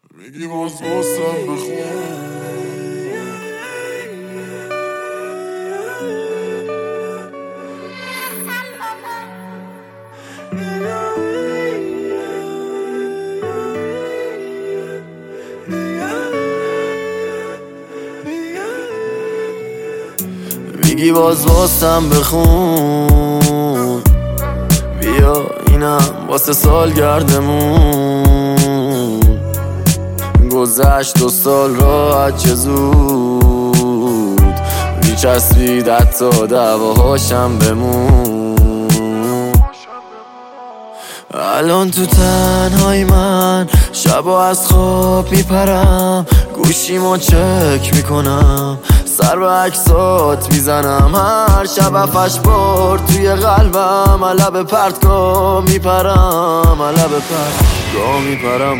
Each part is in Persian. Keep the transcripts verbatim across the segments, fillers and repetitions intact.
میگی باز واسم بخون. میگی باز واسم بخون، بیا اینم واسه سالگردمون. گذشت دو سال راحت چه زود، میچسبید حتی دعواهاشم بمون. الان تو تنهایی من شبا از خواب میپرم، گوشیمو چک میکنم، سر به عکسات میزنم. هر شب افش بار توی قلبم لب پرتگاه میپرم، لب پرتگاه میپرم.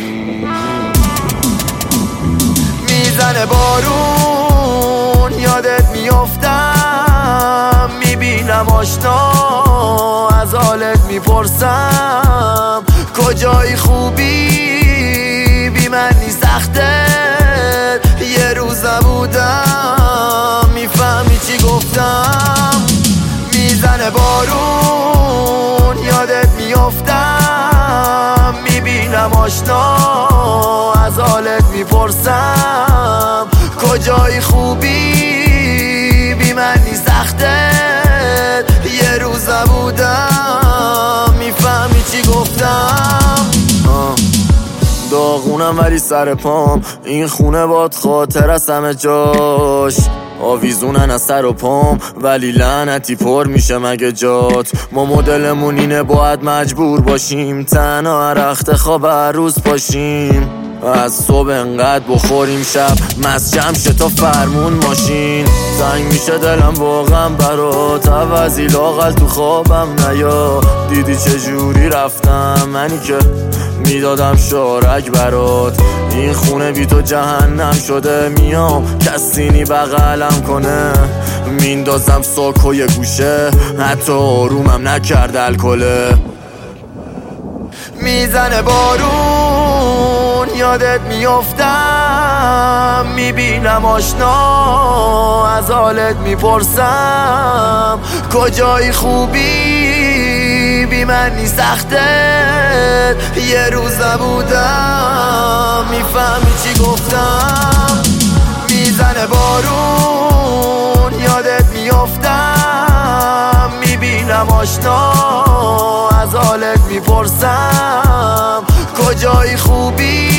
میزنه بارون یادت میافتم، میبینم آشنا از حالت میپرسم. کجایی خوبی بی من نیست سخته، یه روز نبودم میفهمی چی گفتم. میزنه بارون یادت میافتم، میبینم آشنا از حالت میپرسم. کجایی خوبی بی من نیست سخته، یه روز نبودم میفهمی چی گفتم. آه. داغونم ولی سر پام، این خونه باد خاطر از همه جاش. آویزونن از سر و پام ولی لعنتی پر میشه مگه جات. ما مدلمون اینه باید مجبور باشیم، تنها هر وقت خواب هر روز باشیم. از صبح انقدر بخوریم شب مست جمع شه تا فرمون ماشین. زنگ میشه دلم واقعا برات، عوضی لاغل تو خوابم نیا. دیدی چجوری رفتم منی که میدادم شارک برات. این خونه بی تو جهنم شده، میام کسینی بغلم کنه. میندازم ساکوی گوشه حتی آرومم نکرد الکله. میزنه بارون یادت میافتم، میبینم آشنا از حالت میپرسم. کجایی خوبی بی من نیست سخته، یه روز نبودم میفهمی چی گفتم. میزنه بارون یادت میافتم، میبینم آشنا از حالت میپرسم. کجایی خوبی